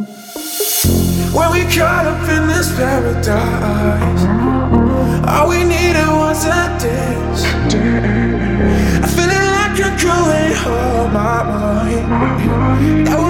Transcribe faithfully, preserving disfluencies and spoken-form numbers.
When we caught up in this paradise, all we needed was a dance. I feel it like you're growing on my mind. That